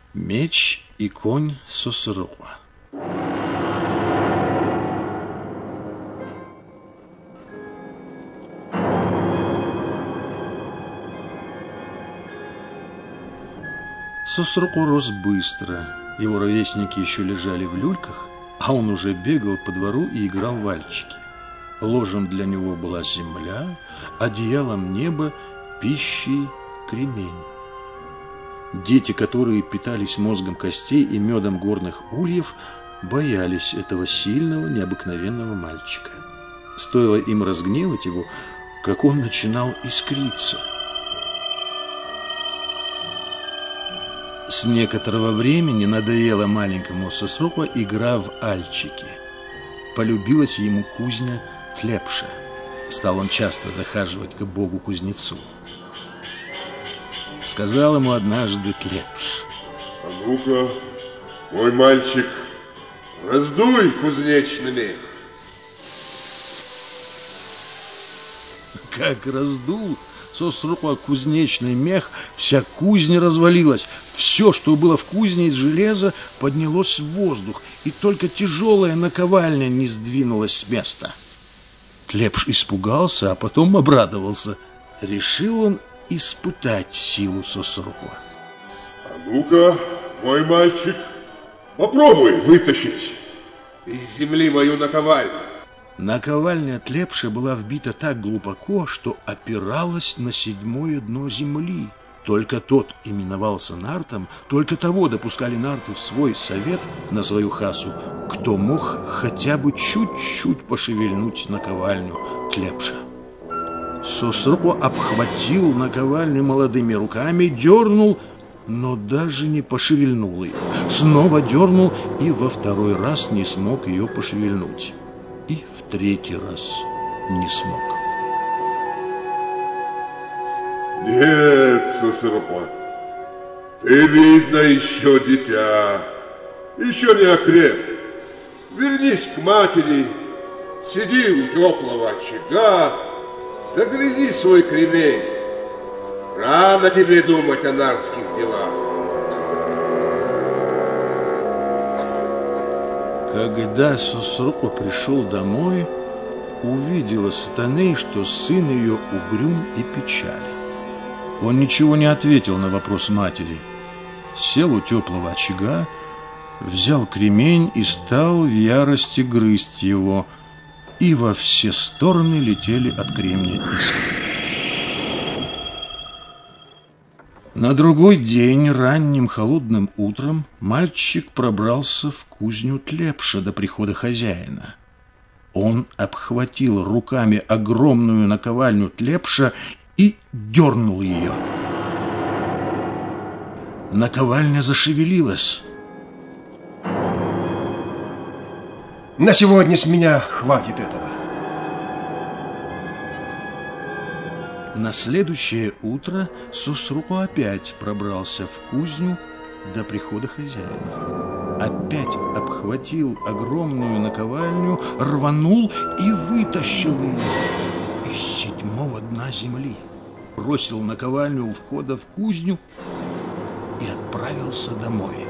Меч и конь Сосруха. Сосруку рос быстро. Его ровесники еще лежали в люльках, а он уже бегал по двору и играл в вальчики. Ложем для него была земля, одеялом небо, пищей кремень. Дети, которые питались мозгом костей и медом горных ульев, боялись этого сильного, необыкновенного мальчика. Стоило им разгневать его, как он начинал искриться. С некоторого времени надоело маленькому Сосруку игра в альчики. Полюбилась ему кузня Тлепша. Стал он часто захаживать к богу-кузнецу. Сказал ему однажды Тлепш: а ну-ка, мой мальчик, раздуй кузнечный мех. Как раздул Сосруку кузнечный мех, вся кузня развалилась. Все, что было в кузне из железа, поднялось в воздух, и только тяжелая наковальня не сдвинулась с места. Тлепш испугался, а потом обрадовался. Решил он испытать силу Сосруку. А ну-ка, мой мальчик, попробуй вытащить из земли мою наковальню. Наковальня Тлепша была вбита так глубоко, что опиралась на седьмое дно земли. Только тот именовался нартом, только того допускали нарты в свой совет, на свою хасу, кто мог хотя бы чуть-чуть пошевельнуть наковальню Тлепша. Сосруку обхватил наковальню молодыми руками, дернул, но даже не пошевельнул ее. Снова дернул и во второй раз не смог ее пошевельнуть. И в третий раз не смог. Нет, Сосруку, ты, видно, еще дитя, еще не окреп. Вернись к матери, сиди у теплого очага, догрызи свой кремень. Рано тебе думать о нарских делах. Когда Сосруку пришел домой, увидела Сатаней, что сын ее угрюм и печален. Он ничего не ответил на вопрос матери. Сел у теплого очага, взял кремень и стал в ярости грызть его, и во все стороны летели от кремня искры. На другой день, ранним холодным утром, мальчик пробрался в кузню Тлепша до прихода хозяина. Он обхватил руками огромную наковальню Тлепша и дернул ее. Наковальня зашевелилась. На сегодня с меня хватит этого. На следующее утро Сосруку опять пробрался в кузню до прихода хозяина. Опять обхватил огромную наковальню, рванул и вытащил ее из седьмого дна земли. Бросил наковальню у входа в кузню и отправился домой.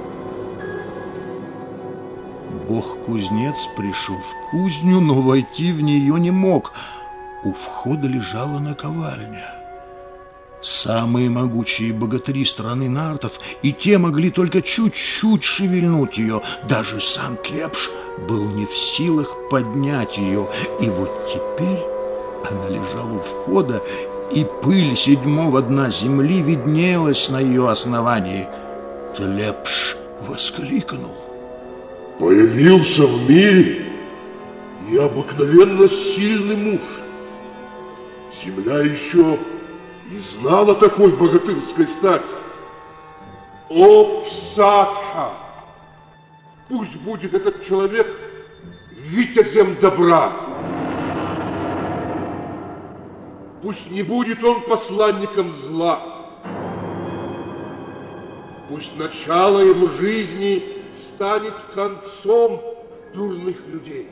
Бог-кузнец пришел в кузню, но войти в нее не мог. У входа лежала наковальня. Самые могучие богатыри страны нартов и те могли только чуть-чуть шевельнуть ее. Даже сам Тлепш был не в силах поднять ее. И вот теперь она лежала у входа, и пыль седьмого дна земли виднелась на ее основании. Тлепш воскликнул: Появился в мире необыкновенно сильный муж. Земля еще не знала такой богатырской стати. О, Псадха! Пусть будет этот человек витязем добра. Пусть не будет он посланником зла. Пусть начало его жизни станет концом дурных людей.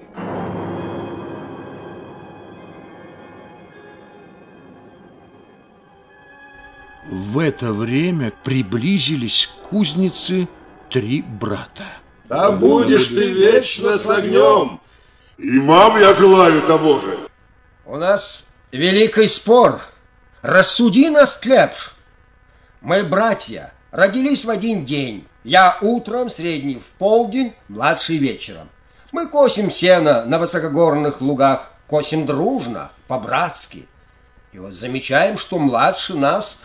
В это время приблизились к кузнице 3 брата. Да будешь ты вечно с огнем. И вам я желаю того же. У нас великий спор. Рассуди нас, Клепш. Мы братья, родились в один день. Я утром, средний в полдень, младший вечером. Мы косим сено на высокогорных лугах, косим дружно, по-братски. И вот замечаем, что младший нас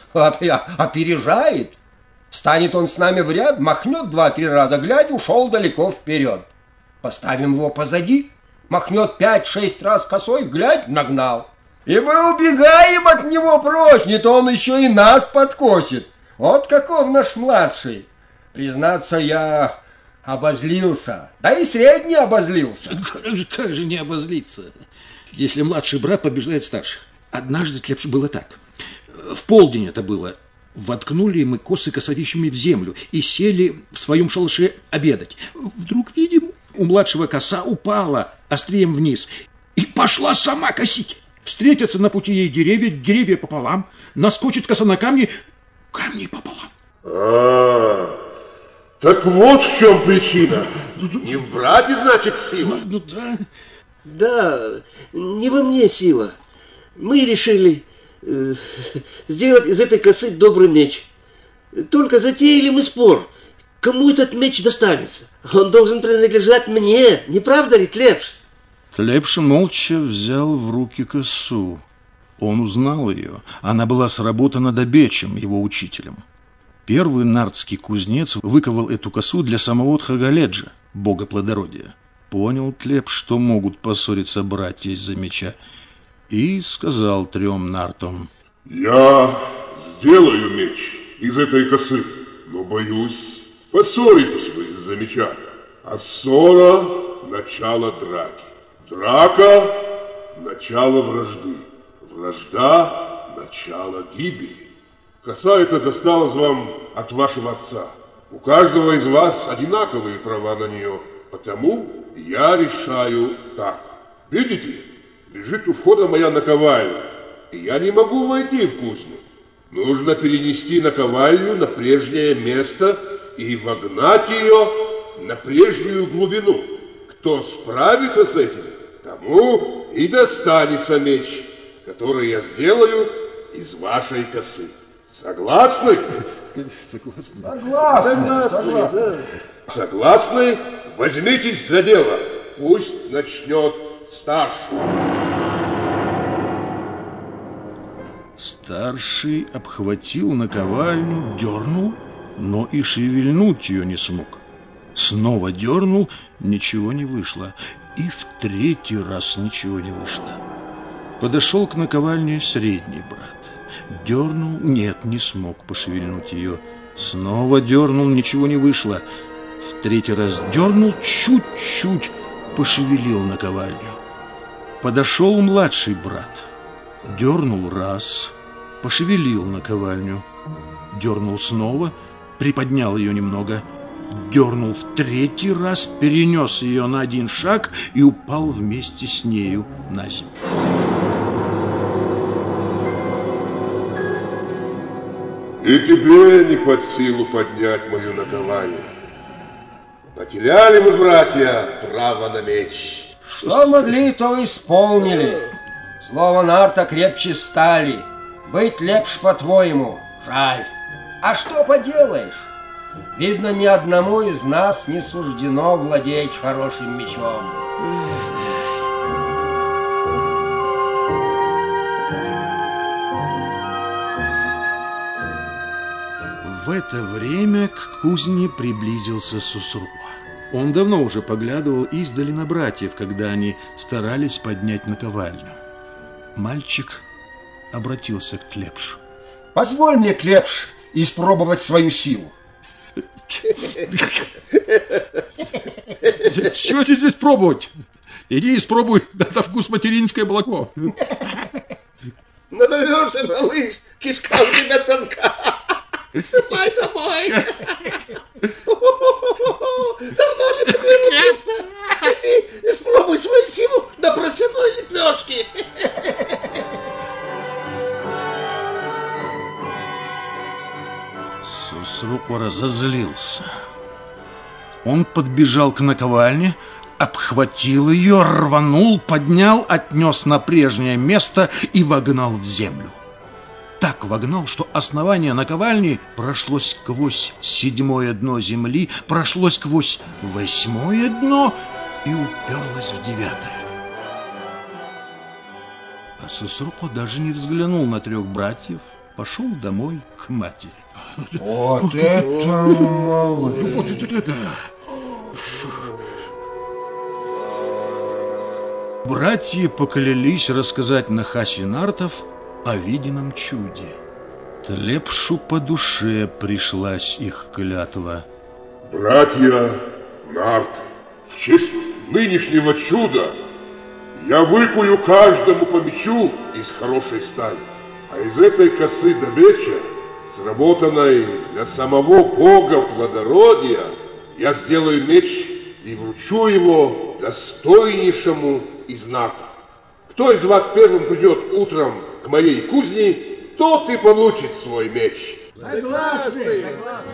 опережает. Станет он с нами в ряд, махнет 2-3 раза, глядь, ушел далеко вперед. Поставим его позади, махнет 5-6 раз косой, глядь, нагнал. И мы убегаем от него прочь, не то он еще и нас подкосит. Вот каков наш младший. Признаться, я обозлился, да и средний обозлился. Как же не обозлиться, если младший брат побеждает старших? Однажды, Клепш, было так. В полдень это было. Воткнули мы косы косовищами в землю и сели в своем шалаше обедать. Вдруг видим, у младшего коса упала острием вниз и пошла сама косить. Встретятся на пути ей деревья, деревья пополам, наскочит коса на камни, камни пополам. Так вот в чем причина. Не в брате, значит, сила. Ну да. Да, не во мне сила. Мы решили сделать из этой косы добрый меч. Только затеяли мы спор, кому этот меч достанется. Он должен принадлежать мне, не правда ли, Клепш? Клепш молча взял в руки косу. Он узнал ее. Она была сработана Добечем, его учителем. Первый нардский кузнец выковал эту косу для самого Тхагаледжа, бога плодородия. Понял Клепш, что могут поссориться братья из-за меча, и сказал 3 нартам: я сделаю меч из этой косы, но боюсь, поссоритесь вы из-за меча. А ссора – начало драки. Драка – начало вражды. Вражда – начало гибели. Коса эта досталась вам от вашего отца. У каждого из вас одинаковые права на нее, потому я решаю так. Видите? Лежит у входа моя наковальня, и я не могу войти в кузню. Нужно перенести наковальню на прежнее место и вогнать ее на прежнюю глубину. Кто справится с этим, тому и достанется меч, который я сделаю из вашей косы. Согласны? Согласны. Согласны? Возьмитесь за дело. Пусть начнет старший. Старший обхватил наковальню, дернул, но и шевельнуть ее не смог. Снова дернул, ничего не вышло. И в 3-й раз ничего не вышло. Подошел к наковальне средний брат. Дернул, нет, не смог пошевельнуть ее. Снова дернул, ничего не вышло. В 3-й раз дернул, чуть-чуть пошевелил наковальню. Подошел младший брат. Дернул раз, пошевелил наковальню. Дернул снова, приподнял ее немного. Дернул в 3-й раз, перенес ее на 1 шаг и упал вместе с нею на землю. И тебе не под силу поднять мою наковальню. Потеряли мы, братья, право на меч. Что могли, то исполнили. Слово нарта крепче стали. Быть лепш, по-твоему, жаль. А что поделаешь? Видно, ни одному из нас не суждено владеть хорошим мечом. В это время к кузне приблизился Сусруа. Он давно уже поглядывал издали на братьев, когда они старались поднять наковальню. Мальчик обратился к Клепшу. Позволь мне, Клепш, испробовать свою силу. Чего тебе здесь пробовать? Иди испробуй на вкус материнское молоко. Надорвешься, малыш, кишка у тебя тонка. Ступай домой. Давно ли ты вырубился? Иди, испробуй свою силу на просяной лепешке. разозлился. Он подбежал к наковальне, обхватил ее, рванул, поднял, отнес на прежнее место и вогнал в землю. Так вогнал, что основание наковальни прошло сквозь 7-е дно земли, прошло сквозь 8-е дно и уперлось в 9-е. А Сосруко даже не взглянул на 3 братьев, пошел домой к матери. Вот это малыш! Вот это! Братья поклялись рассказать Нахасе Нартов о виденном чуде. Тлепшу по душе пришлась их клятва. Братья Нарт, в честь нынешнего чуда я выкую каждому по мечу из хорошей стали, а из этой косы до меча, сработанной для самого бога плодородия, я сделаю меч и вручу его достойнейшему из нартов. Кто из вас первым придет утром к моей кузне, тот и получит свой меч. Согласны!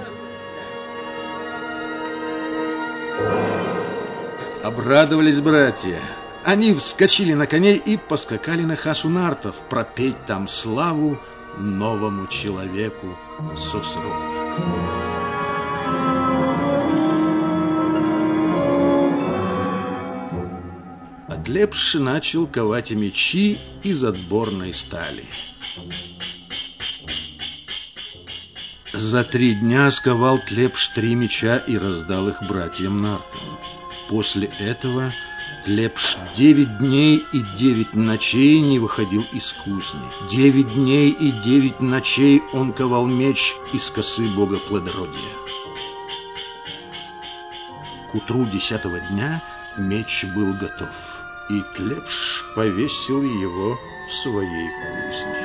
Обрадовались братья. Они вскочили на коней и поскакали на хасу Нартов пропеть там славу новому человеку Сосруко. Тлепш начал ковать мечи из отборной стали. За 3 дня сковал Тлепш 3 меча и раздал их братьям Нартам. После этого Тлепш 9 дней и 9 ночей не выходил из кузни. 9 дней и 9 ночей он ковал меч из косы бога плодородия. К утру 10-го дня меч был готов, и Тлепш повесил его в своей кузне.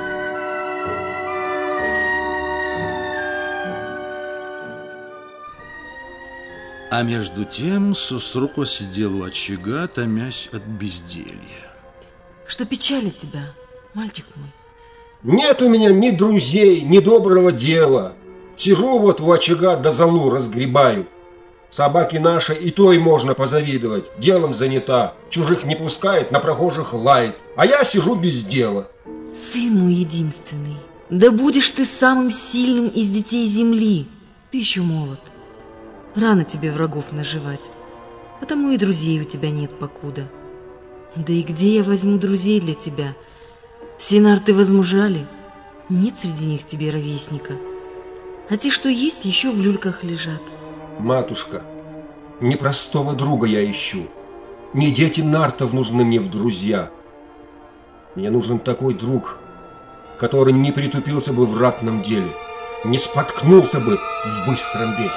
А между тем Сосруко сидел у очага, томясь от безделья. Что печалит тебя, мальчик мой? Нет у меня ни друзей, ни доброго дела. Сижу вот у очага да золу разгребаю. Собаки наши и той можно позавидовать. Делом занята, чужих не пускает, на прохожих лает. А я сижу без дела. Сын мой единственный, да будешь ты самым сильным из детей земли. Ты еще молод. Рано тебе врагов наживать, потому и друзей у тебя нет покуда. Да и где я возьму друзей для тебя? Все нарты возмужали, нет среди них тебе ровесника. А те, что есть, еще в люльках лежат. Матушка, не простого друга я ищу. Не дети нартов нужны мне в друзья. Мне нужен такой друг, который не притупился бы в ратном деле, не споткнулся бы в быстром беге.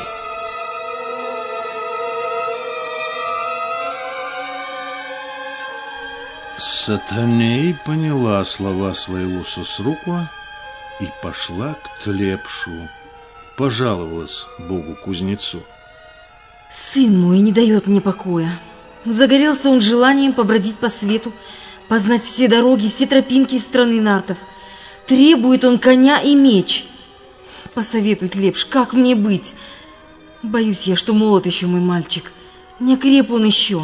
Сатаней поняла слова своего Сосруко и пошла к Тлепшу, пожаловалась богу-кузнецу. Сын мой не дает мне покоя. Загорелся он желанием побродить по свету, познать все дороги, все тропинки из страны нартов. Требует он коня и меч. Посоветуй, Тлепш, как мне быть? Боюсь я, что молод еще мой мальчик. Не окреп он еще.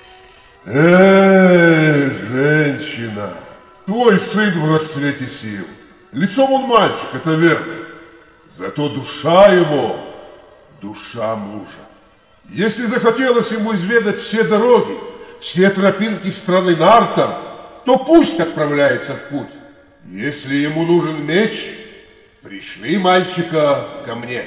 Женщина, твой сын в расцвете сил. Лицом он мальчик, это верно. Зато душа его, душа мужа. Если захотелось ему изведать все дороги, все тропинки страны нартов, то пусть отправляется в путь. Если ему нужен меч, пришли мальчика ко мне.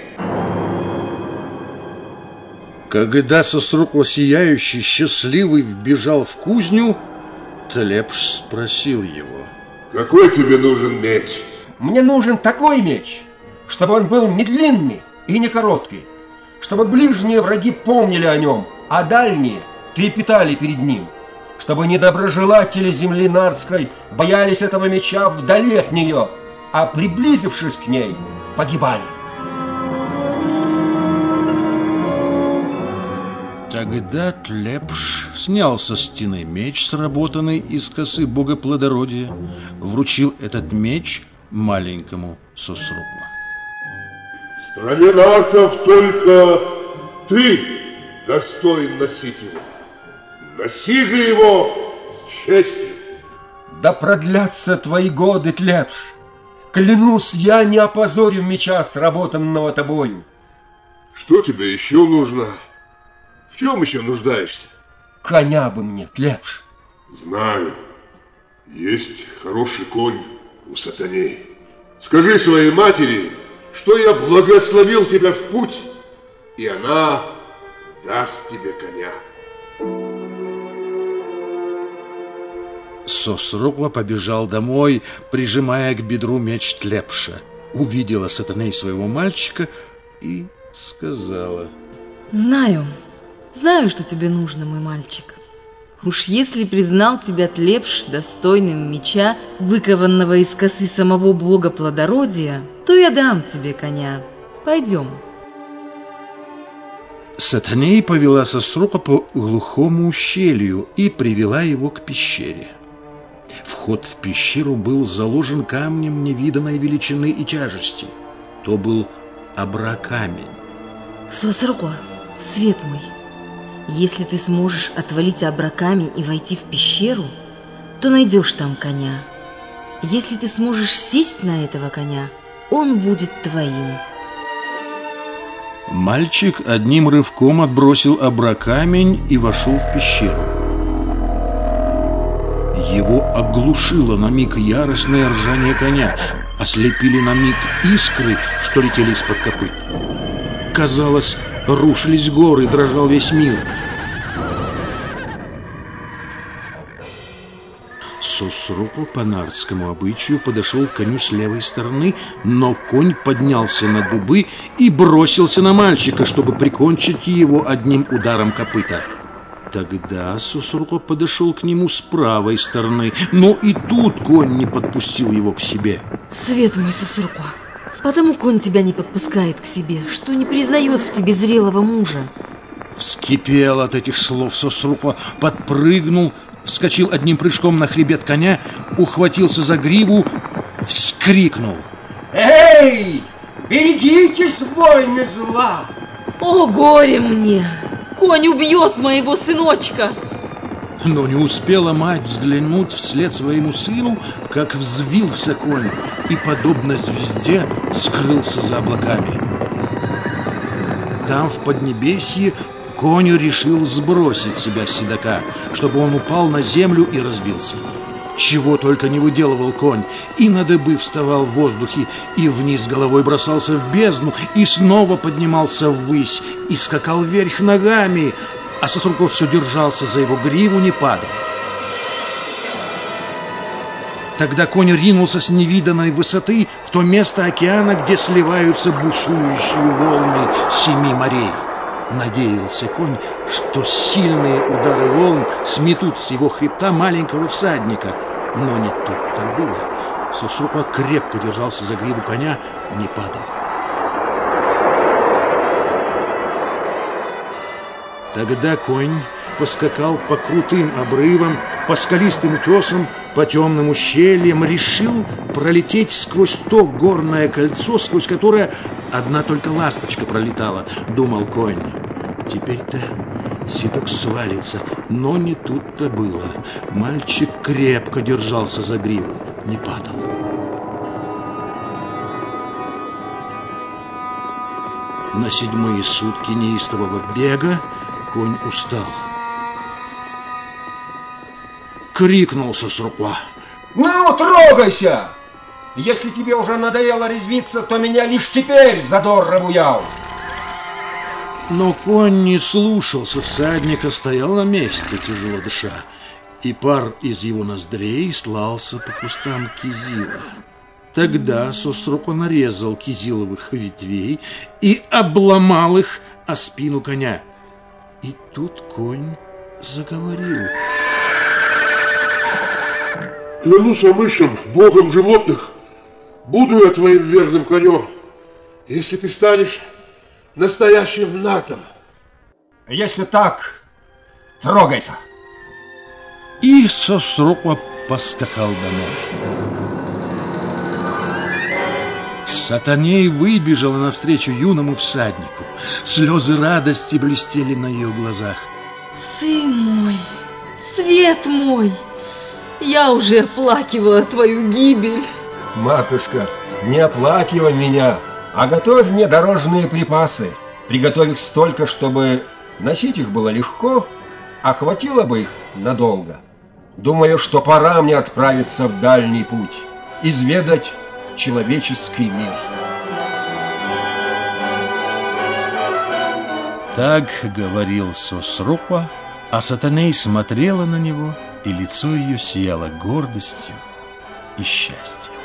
Когда Сосруко сияющий, счастливый, вбежал в кузню, Тлепш спросил его: какой тебе нужен меч? Мне нужен такой меч, чтобы он был не длинный и не короткий, чтобы ближние враги помнили о нем, а дальние трепетали перед ним, чтобы недоброжелатели земли нартской боялись этого меча вдали от нее, а приблизившись к ней, погибали. Тогда Тлепш снял со стены меч, сработанный из косы бога плодородия, вручил этот меч маленькому Сосруко. стране нартов только ты достоин носить его. Носи же его с честью. Да продлятся твои годы, Тлепш. Клянусь, я не опозорю меча, сработанного тобою. Что тебе еще нужно? В чем еще нуждаешься? Коня бы мне, Тлепш. Знаю. Есть хороший конь у сатаней. Скажи своей матери, что я благословил тебя в путь, и она даст тебе коня. Сосрукла побежал домой, прижимая к бедру меч Тлепша. Увидела Сатаней своего мальчика и сказала: Знаю, что тебе нужно, мой мальчик. Уж если признал тебя Тлепш достойным меча, выкованного из косы самого бога плодородия, то я дам тебе коня. Пойдем. Сатаней повела Сосрукла по глухому ущелью и привела его к пещере. Вход в пещеру был заложен камнем невиданной величины и тяжести. То был абракамень. Сосрукла, свет мой, если ты сможешь отвалить абракамень и войти в пещеру, то найдешь там коня. Если ты сможешь сесть на этого коня, он будет твоим. Мальчик одним рывком отбросил абракамень и вошел в пещеру. Его оглушило на миг яростное ржание коня, ослепили на миг искры, что летели из-под копыт. Казалось, рушились горы, дрожал весь мир. Сосрукла по нартскому обычаю подошел к коню с левой стороны, но конь поднялся на дыбы и бросился на мальчика, чтобы прикончить его одним ударом копыта. Тогда Сосрукла подошел к нему с правой стороны, но и тут конь не подпустил его к себе. Свет мой, Сосрукла, потому конь тебя не подпускает к себе, что не признает в тебе зрелого мужа. Вскипел от этих слов Сосрукла, подпрыгнул, вскочил одним прыжком на хребет коня, ухватился за гриву, вскрикнул: Эй, берегитесь, воины зла! О, горе мне! Конь убьет моего сыночка! Но не успела мать взглянуть вслед своему сыну, как взвился конь и, подобно звезде, скрылся за облаками. Там, в Поднебесье, конь решил сбросить с себя седока, чтобы он упал на землю и разбился. Чего только не выделывал конь, и на дыбы вставал в воздухе, и вниз головой бросался в бездну, и снова поднимался ввысь, и скакал вверх ногами, а Сосрукла все держался за его гриву, не падал. Тогда конь ринулся с невиданной высоты в то место океана, где сливаются бушующие волны 7 морей. Надеялся конь, что сильные удары волн сметут с его хребта маленького всадника. Но не тут-то было. Сосрукла крепко держался за гриву коня, не падал. Тогда конь поскакал по крутым обрывам, по скалистым утесам, по темным ущельям, решил пролететь сквозь то горное кольцо, сквозь которое одна только ласточка пролетала, думал конь. Теперь-то седок свалится, но не тут-то было. Мальчик крепко держался за гриву, не падал. На 7-е сутки неистового бега конь устал. Крикнул Сосрукла: Ну, трогайся! Если тебе уже надоело резвиться, то меня лишь теперь задор обуял. Но конь не слушался всадника, стоял на месте, тяжело дыша, и пар из его ноздрей слался по кустам кизила. Тогда Сосрукла нарезал кизиловых ветвей и обломал их о спину коня. И тут конь заговорил: Клянусь Амышем, богом животных, буду я твоим верным конем, если ты станешь настоящим нартом. Если так, трогайся. И Сосрукла поскакал домой. Сатаней выбежала навстречу юному всаднику. Слезы радости блестели на ее глазах. Сын мой, свет мой, я уже оплакивала твою гибель. Матушка, не оплакивай меня, а готовь мне дорожные припасы. Приготовь их столько, чтобы носить их было легко, а хватило бы их надолго. Думаю, что пора мне отправиться в дальний путь, изведать человеческий мир. Так говорил Сосрупа, а Сатаней смотрела на него, и лицо ее сияло гордостью и счастьем.